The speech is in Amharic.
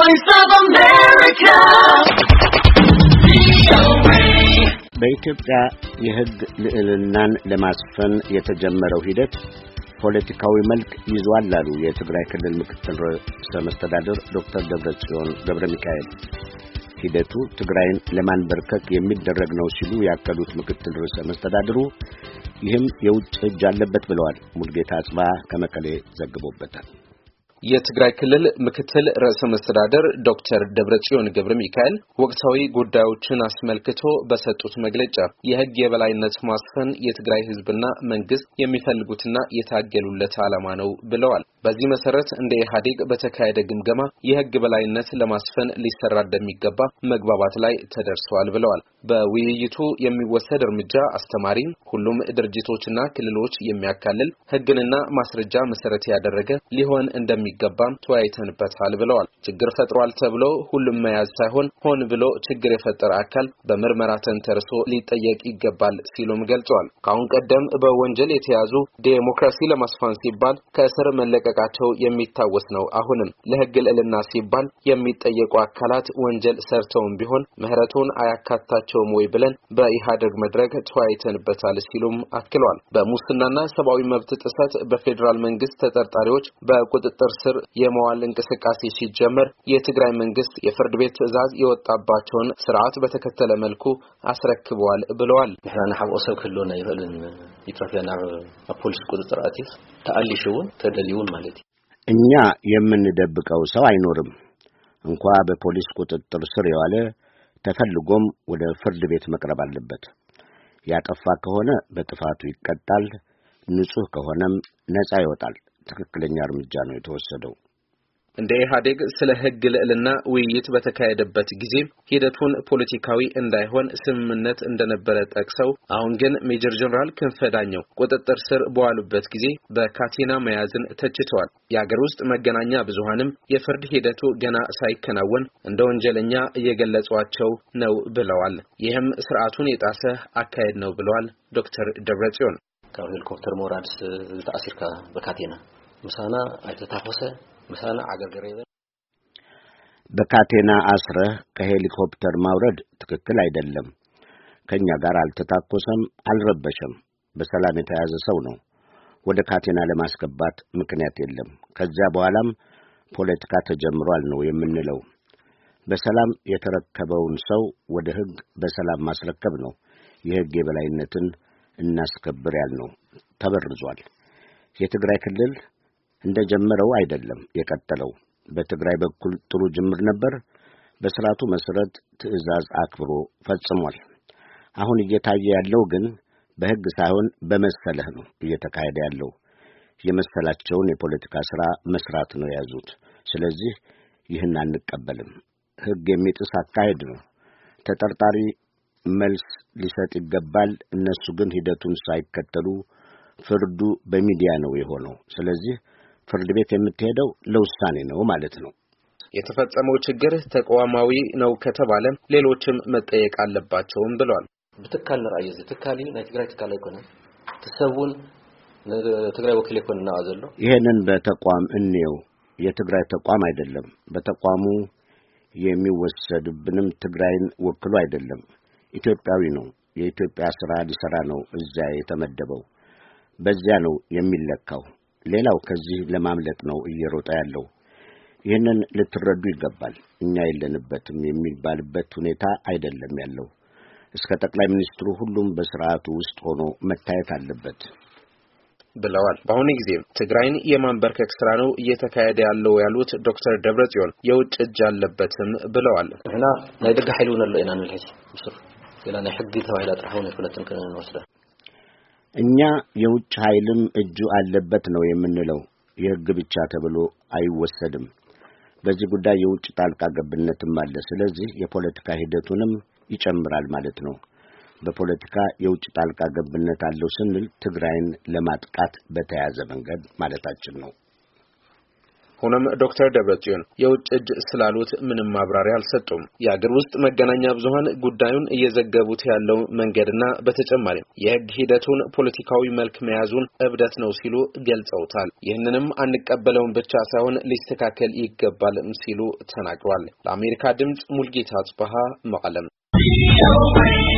Voice of America. በኢትዮጵያ የሕግ ልዕልናን ለማስፈን የተጀመረው ሂደት ፖለቲካዊ መልክ ይዟል አሉ የትግራይ ክልል ምክትል ርዕሰ መስተዳድር ዶክተር ደብረጽዮን ገብረሚካኤል። ሂደቱ ትግራይን ለማንበርከክ የሚደረግ ነው ሲሉ ያከሉት ምክትል ርዕሰ መስተዳድሩ ይህም የውጭ እጅ አለበት ብለዋል። ሙልጌታ አጽባ ከመቀሌ ዘግቦበታል። የትግራይ ክልል ምክትል ርዕሰ መስተዳድር ዶክተር ደብረጽዮን ገብረሚካኤል ወቅታዊ ጉዳዮችን አስመልክቶ በሰጡት መግለጫ የሕግ የበላይነት ማስፈን የትግራይ ሕዝብና መንግስት የሚፈልጉትና የታገሉለት ዓላማ ነው ብለዋል። በዚህ መሰረት እንደ ኢህአዴግ በተካሄደ ግምገማ የሕግ በላይነት ለማስፈን ሊሰራ እንደሚገባ መግባባት ላይ ተደርሷል ብለዋል። በውይይቱ የሚወሰድ እርምጃ አስተማሪ፣ ሁሉም ድርጅቶችና ክልሎች የሚያካልል ሕግንና ማስረጃ መሰረት ያደረገ ሊሆን እንደሚገባም ተወያይተንበታል ብለዋል። ችግር ፈጥሯል ተብሎ ሁሉም መያዝ ሳይሆን ሆን ብሎ ችግር የፈጠረ አካል በምርመራ ተንተርሶ ሊጠየቅ ይገባል ሲሉም ገልጸዋል። ከአሁን ቀደም በወንጀል የተያዙ ዴሞክራሲ ለማስፋን ሲባል ከእስር መለቀቃቸው የሚታወስ ነው። አሁንም ለሕግ ልዕልና ሲባል የሚጠየቁ አካላት ወንጀል ሰርተውም ቢሆን ምህረቱን አያካታቸውም ወይ ብለን በኢህአዴግ መድረክ ተወያይተንበታል ሲሉም አክለዋል። በሙስናና ሰብአዊ መብት ጥሰት በፌዴራል መንግስት ተጠርጣሪዎች በቁጥጥር ስር የመዋል እንቅስቃሴ ሲጀመር የትግራይ መንግስት የፍርድ ቤት ትዕዛዝ የወጣባቸውን ስርዓት በተከተለ መልኩ አስረክበዋል ብለዋል። ንሕና ሓብኦ ሰብ ክህልወና ይኽእልን ኢትዮጵያ ናብ ፖሊስ ቁጥጥር አቲፍ ተአሊሽውን ተደልዩን ማለት እኛ የምንደብቀው ሰው አይኖርም። እንኳ በፖሊስ ቁጥጥር ስር የዋለ ተፈልጎም ወደ ፍርድ ቤት መቅረብ አለበት። ያጠፋ ከሆነ በጥፋቱ ይቀጣል፣ ንጹህ ከሆነም ነፃ ይወጣል። ትክክለኛ እርምጃ ነው የተወሰደው። እንደ ኢህአዴግ ስለ ሕግ ልዕልና ውይይት በተካሄደበት ጊዜ ሂደቱን ፖለቲካዊ እንዳይሆን ስምምነት እንደነበረ ጠቅሰው አሁን ግን ሜጀር ጀነራል ክንፈ ዳኘው ቁጥጥር ስር በዋሉበት ጊዜ በካቴና መያዝን ተችተዋል። የአገር ውስጥ መገናኛ ብዙሃንም የፍርድ ሂደቱ ገና ሳይከናወን እንደ ወንጀለኛ እየገለጿቸው ነው ብለዋል። ይህም ስርዓቱን የጣሰ አካሄድ ነው ብለዋል ዶክተር ደብረጽዮን። ካብ ሄሊኮፕተር ሞራድስ ተአሲርካ በካቴና ምሳና አይተታፈሰ ምሳና አገርገሬ በካቴና አስረህ ከሄሊኮፕተር ማውረድ ትክክል አይደለም። ከኛ ጋር አልተታኮሰም፣ አልረበሸም። በሰላም የተያዘ ሰው ነው። ወደ ካቴና ለማስገባት ምክንያት የለም። ከዚያ በኋላም ፖለቲካ ተጀምሯል ነው የምንለው። በሰላም የተረከበውን ሰው ወደ ሕግ በሰላም ማስረከብ ነው። የሕግ የበላይነትን እናስከብር ያልነው ተበርዟል። የትግራይ ክልል እንደጀመረው አይደለም የቀጠለው። በትግራይ በኩል ጥሩ ጅምር ነበር። በስርዓቱ መሰረት ትዕዛዝ አክብሮ ፈጽሟል። አሁን እየታየ ያለው ግን በሕግ ሳይሆን በመሰለህ ነው እየተካሄደ ያለው። የመሰላቸውን የፖለቲካ ሥራ መስራት ነው የያዙት። ስለዚህ ይህን አንቀበልም። ሕግ የሚጥስ አካሄድ ነው። ተጠርጣሪ መልስ ሊሰጥ ይገባል። እነሱ ግን ሂደቱን ሳይከተሉ ፍርዱ በሚዲያ ነው የሆነው። ስለዚህ ፍርድ ቤት የምትሄደው ለውሳኔ ነው ማለት ነው። የተፈጸመው ችግር ተቋማዊ ነው ከተባለ ሌሎችም መጠየቅ አለባቸውም ብለዋል። ብትካል ንራእየ ትካሊ ናይ ትግራይ ትካል አይኮነን ተሰውን ትግራይ ወኪል ይኮንና አዘሎ ይሄንን በተቋም እንየው። የትግራይ ተቋም አይደለም። በተቋሙ የሚወሰድብንም ትግራይን ወክሎ አይደለም። ኢትዮጵያዊ ነው። የኢትዮጵያ ሥራ ሊሰራ ነው እዚያ የተመደበው። በዚያ ነው የሚለካው። ሌላው ከዚህ ለማምለጥ ነው እየሮጠ ያለው። ይህንን ልትረዱ ይገባል። እኛ የለንበትም የሚባልበት ሁኔታ አይደለም ያለው። እስከ ጠቅላይ ሚኒስትሩ ሁሉም በስርዓቱ ውስጥ ሆኖ መታየት አለበት ብለዋል። በአሁኑ ጊዜ ትግራይን የማንበርከክ ስራ ነው እየተካሄደ ያለው ያሉት ዶክተር ደብረጽዮን የውጭ እጅ አለበትም ብለዋል። እና ናይ ደጋ ኃይሉ ነው ለና ነው ልጅ ምስር ገና ናይ ሕግ ተዋይላ ጥራውን የፈለጥን ከነን ወስዳ እኛ የውጭ ኃይልም እጁ አለበት ነው የምንለው። የሕግ ብቻ ተብሎ አይወሰድም። በዚህ ጉዳይ የውጭ ጣልቃ ገብነትም አለ። ስለዚህ የፖለቲካ ሂደቱንም ይጨምራል ማለት ነው። በፖለቲካ የውጭ ጣልቃ ገብነት አለው ስንል ትግራይን ለማጥቃት በተያዘ መንገድ ማለታችን ነው። ሆኖም ዶክተር ደብረጽዮን የውጭ እጅ ስላሉት ምንም ማብራሪያ አልሰጡም። የአገር ውስጥ መገናኛ ብዙሃን ጉዳዩን እየዘገቡት ያለው መንገድና በተጨማሪ የህግ ሂደቱን ፖለቲካዊ መልክ መያዙን እብደት ነው ሲሉ ገልጸውታል። ይህንንም አንቀበለውም ብቻ ሳይሆን ሊስተካከል ይገባልም ሲሉ ተናግረዋል። ለአሜሪካ ድምጽ ሙልጌታ አጽባሃ መቀለም